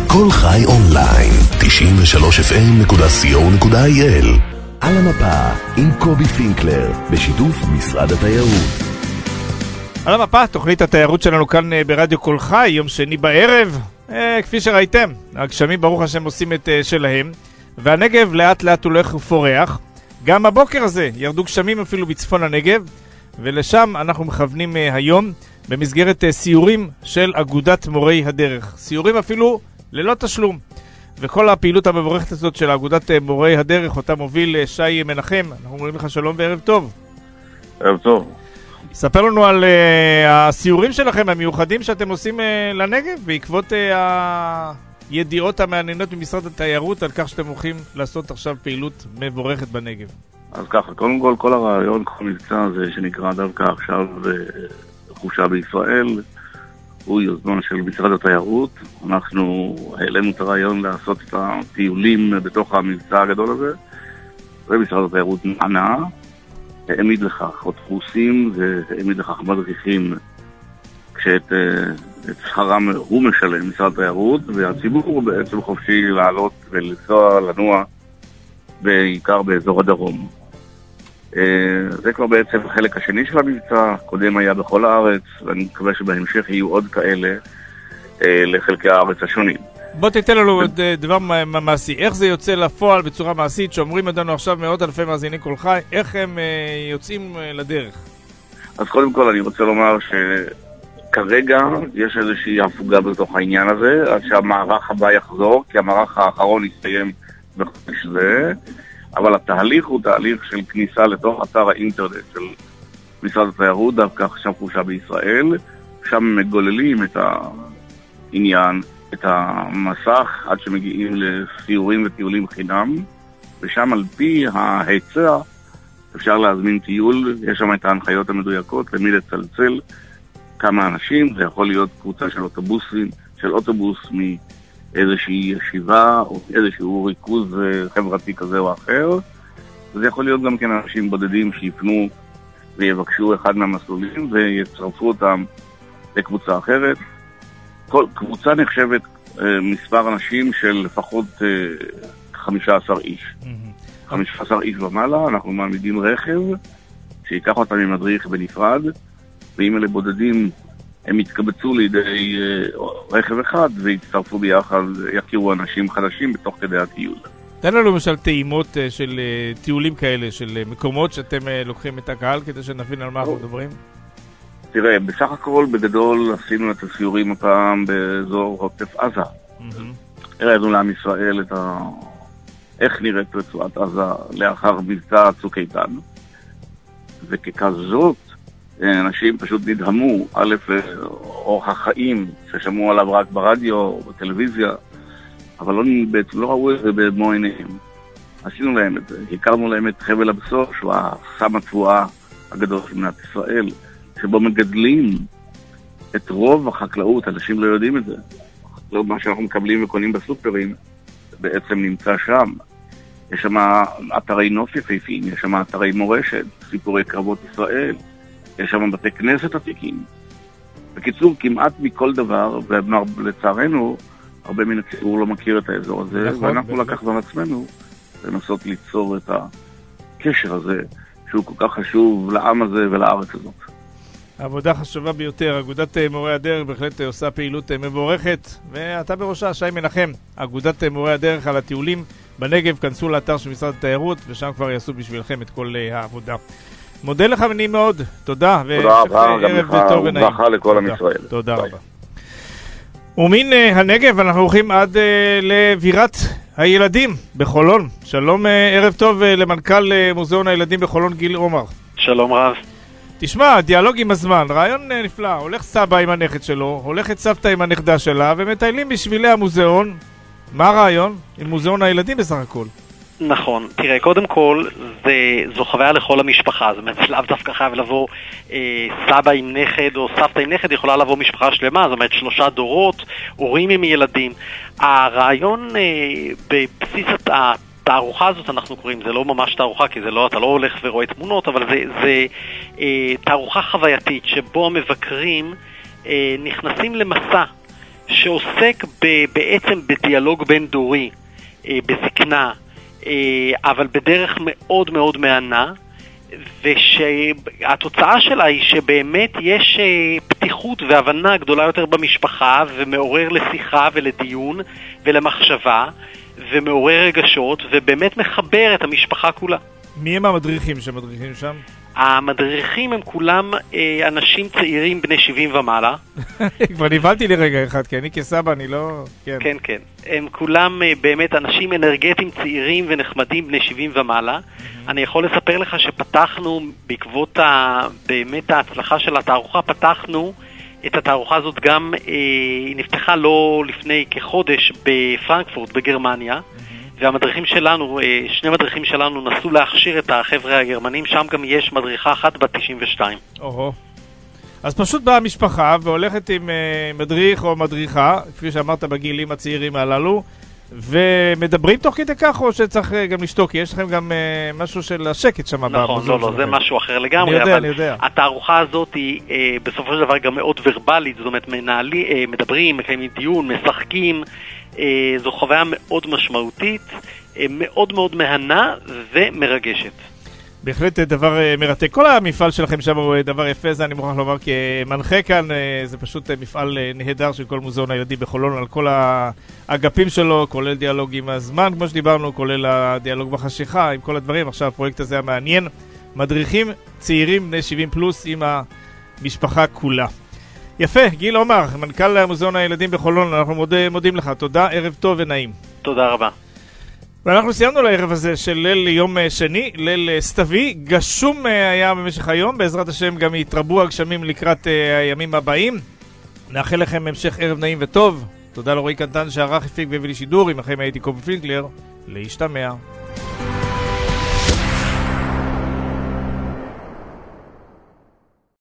כל חי אונליין, 93fm.co.il. על המפה עם קובי פינקלר, בשיתוף משרד התיירות. על המפה, תוכנית התיירות שלנו כאן ברדיו כל חי, יום שני בערב. כפי שראיתם, הגשמים ברוך השם עושים את שלהם, והנגב לאט לאט הולך ופורח. גם הבוקר הזה ירדו גשמים אפילו בצפון הנגב, ולשם אנחנו מכוונים היום במסגרת סיורים של אגודת מורי הדרך. סיורים אפילו ללא תשלום. וכל הפעילות המבורכת הזאת של אגודת מורי הדרך, אותה מוביל שי מנחם. אנחנו אומרים לך שלום וערב טוב. ערב טוב. ספר לנו על הסיורים שלכם המיוחדים שאתם עושים לנגב, בעקבות הידיעות המעניינות ממשרד התיירות על כך שאתם הולכים לעשות עכשיו פעילות מבורכת בנגב. אז ככה, קודם כל, כל הרעיון, כל מבצע הזה שנקרא דווקא עכשיו חופשה בישראל, הוא יוזמן של משרד התיירות. אנחנו העלינו את הרעיון לעשות את הטיולים בתוך המבצע הגדול הזה, ומשרד התיירות נענה, העמיד לכך אוטובוסים והעמיד לכך מדריכים, כשאת שכרם הוא משלם, משרד התיירות, והציבור הוא בעצם חופשי לעלות ולנסוע, לנוע, בעיקר באזור הדרום. זה כבר בעצם החלק השני של המבצע, קודם היה בכל הארץ, ואני מקווה שבהמשך יהיו עוד כאלה לחלקי הארץ השונים. בוא תיתן לנו דבר מעשי, איך זה יוצא לפועל בצורה מעשית, שאומרים אותנו עכשיו מאות אלפי מאזיני כל חי, איך הם יוצאים לדרך? אז קודם כל אני רוצה לומר שכרגע יש איזושהי הפוגה בתוך העניין הזה, עד שהמערך הבא יחזור, כי המערך האחרון יסתיים בחודש זה, אבל התהליך הוא תהליך של כניסה לתוך אתר האינטרנט של משרד התיירות, דווקא עכשיו חופשה בישראל, שם מגוללים את העניין, את המסך, עד שמגיעים לסיורים וטיולים חינם, ושם על פי ההיצע אפשר להזמין טיול, יש שם את ההנחיות המדויקות, למי לצלצל, כמה אנשים, זה יכול להיות קבוצה של אוטובוסים, של אוטובוס מאיזושהי ישיבה, או איזשהו ריכוז חברתי כזה או אחר, וזה יכול להיות גם כן אנשים בודדים שיפנו ויבקשו אחד מהמסלולים, ויצרפו אותם לקבוצה אחרת. כל קבוצה נחשבת מספר אנשים של לפחות 15 איש. 15 איש ומעלה, אנחנו מעמידים רכב שיקח אותם עם מדריך בנפרד, ואם אלה בודדים הם יתקבצו לידי רכב אחד ויצטרפו ביחד, יכירו אנשים חדשים בתוך כדי הטיול. תן לנו למשל טעימות של טיולים כאלה, של מקומות שאתם לוקחים את הקהל כדי שנבין על מה אנחנו מדברים. תראה, בסך הכל בגדול עשינו את הסיורים הפעם באזור עוטף עזה. הראינו לעם ישראל איך נראית רצועת עזה לאחר מבצע צוק איתן. וככזאת, אנשים פשוט נדהמו, א', אורח החיים ששמעו עליו רק ברדיו או בטלוויזיה, אבל לא ראו את זה במו עיניהם. עשינו להם את זה, הכרנו להם את חבל הבשור, שהוא הסם התבואה הגדול של מדינת ישראל, שבו מגדלים את רוב החקלאות, אנשים לא יודעים את זה. לא מה שאנחנו מקבלים וקונים בסופרים, בעצם נמצא שם. יש שם אתרי נוף יפהפיים, יש שם אתרי מורשת, סיפורי קרבות ישראל, יש שם בתי כנסת עתיקים. בקיצור, כמעט מכל דבר, ולצערנו, הרבה מן הציבור לא מכיר את האזור הזה, ואנחנו לקחנו על עצמנו לנסות ליצור את הקשר הזה, שהוא כל כך חשוב לעם הזה ולארץ הזאת. עבודה חשובה ביותר, אגודת מורי הדרך בהחלט עושה פעילות מבורכת, ואתה בראשה, שי מנחם, אגודת מורי הדרך על הטיולים בנגב, כנסו לאתר של משרד התיירות, ושם כבר יעשו בשבילכם את כל העבודה. מודה לך מני מאוד, תודה, תודה רבה, גם לך, וברכה לכל עם ישראל. תודה רבה. ומן הנגב אנחנו הולכים עד לבירת הילדים בחולון. שלום, ערב טוב למנכ"ל מוזיאון הילדים בחולון, גיל עומר. שלום רב. תשמע, דיאלוג עם הזמן, רעיון נפלא. הולך סבא עם הנכד שלו, הולכת סבתא עם הנכדה שלה, ומטיילים בשבילי המוזיאון. מה הרעיון? עם מוזיאון הילדים בסך הכל. נכון, תראה, קודם כל זו חוויה לכל המשפחה, זאת אומרת, לאו דווקא חייב לבוא סבא עם נכד או סבתא עם נכד, יכולה לבוא משפחה שלמה, זאת אומרת 3 דורות, הורים עם ילדים. הרעיון בבסיס התערוכה הזאת אנחנו קוראים, זה לא ממש תערוכה, כי זה לא, אתה לא הולך ורואה תמונות, אבל זה תערוכה חווייתית שבו המבקרים נכנסים למסע שעוסק בעצם בדיאלוג בין דורי, בזקנה, אבל בדרך מאוד מאוד מענה, ושהתוצאה שלה היא שבאמת יש פתיחות והבנה גדולה יותר במשפחה, ומעורר לשיחה ולדיון ולמחשבה, ומעורר רגשות, ובאמת מחבר את המשפחה כולה. מי הם המדריכים שמדריכים שם? המדריכים הם כולם אנשים צעירים בני 70 ומעלה. כבר נבלתי לי רגע אחד, כי אני כסבא, אני לא... כן, כן. הם כולם באמת אנשים אנרגטיים צעירים ונחמדים בני 70 ומעלה. אני יכול לספר לך שפתחנו, בעקבות באמת ההצלחה של התערוכה, פתחנו את התערוכה הזאת גם, היא נפתחה לא לפני כחודש בפרנקפורט בגרמניה, והמדריכים שלנו, שני מדריכים שלנו נסו להכשיר את החבר'ה הגרמנים, שם גם יש מדריכה אחת בת 92. אז פשוט באה משפחה והולכת עם מדריך או מדריכה, כפי שאמרת בגילים הצעירים הללו, ומדברים תוך כדי כך, או שצריך גם לשתוק? יש לכם גם משהו של השקט שם? נכון, לא, זה משהו אחר לגמרי, אני יודע. התערוכה הזאת היא בסופו של דבר גם מאוד ורבלית, זאת אומרת מדברים, מקיימים דיון, משחקים, זו חוויה מאוד משמעותית, מאוד מאוד מהנה ומרגשת. בהחלט דבר מרתק. כל המפעל שלכם שם הוא דבר יפה, זה אני מוכרח לומר כמנחה כאן, זה פשוט מפעל נהדר של כל מוזיאון הילדים בחולון, על כל האגפים שלו, כולל דיאלוג עם הזמן, כמו שדיברנו, כולל הדיאלוג בחשיכה, עם כל הדברים. עכשיו הפרויקט הזה המעניין, מדריכים צעירים בני 70 פלוס עם המשפחה כולה. יפה, גיל עומר, מנכ"ל מוזיאון הילדים בחולון, אנחנו מודים לך, תודה, ערב טוב ונעים. תודה רבה. ואנחנו סיימנו לערב הזה של ליל יום שני, ליל סתווי, גשום היה במשך היום, בעזרת השם גם יתרבו הגשמים לקראת הימים הבאים. נאחל לכם המשך ערב נעים וטוב, תודה לרועי קנטן שערך, הפיק והביא לי שידור, עמכם הייתי קובי פינקלר, להשתמע.